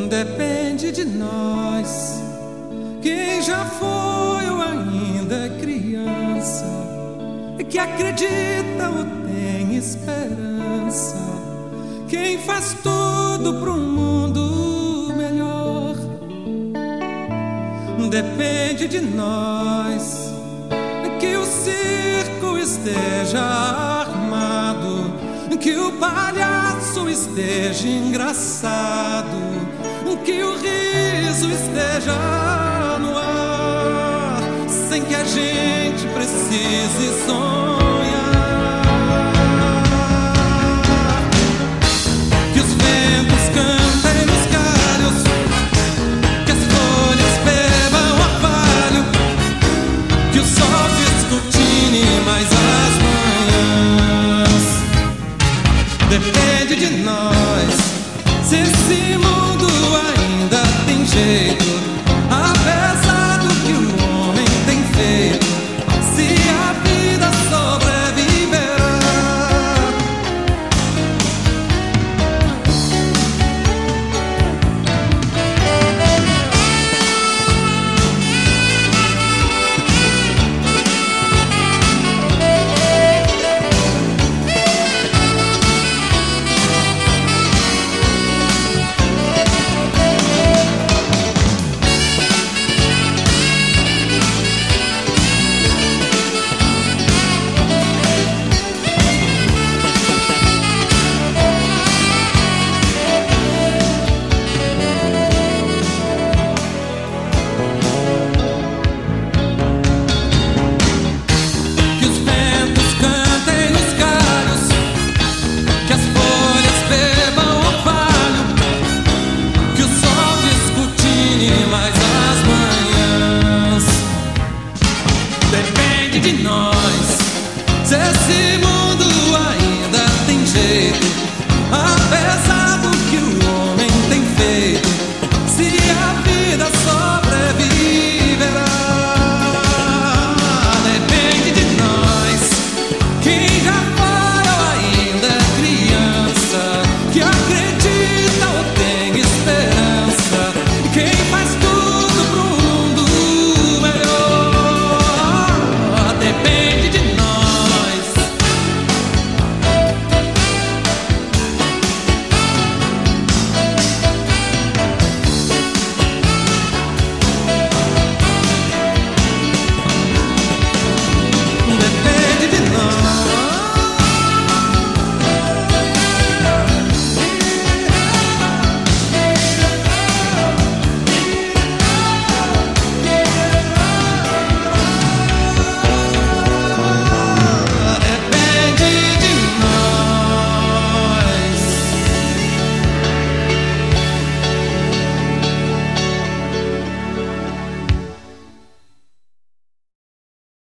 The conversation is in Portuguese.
Depende de nós, quem já foi ou ainda é criança, que acredita ou tem esperança, quem faz tudo para um mundo melhor. Depende de nós, que o circo esteja armado, que o palhaço esteja engraçado, que o riso esteja no ar, sem que a gente precise sonhar. Que os ventos cantem nos galhos, que as folhas bebam orvalho, que o sol descortine mais as manhãs. Depende de nós, se esse mundo ainda tem jeito, apesar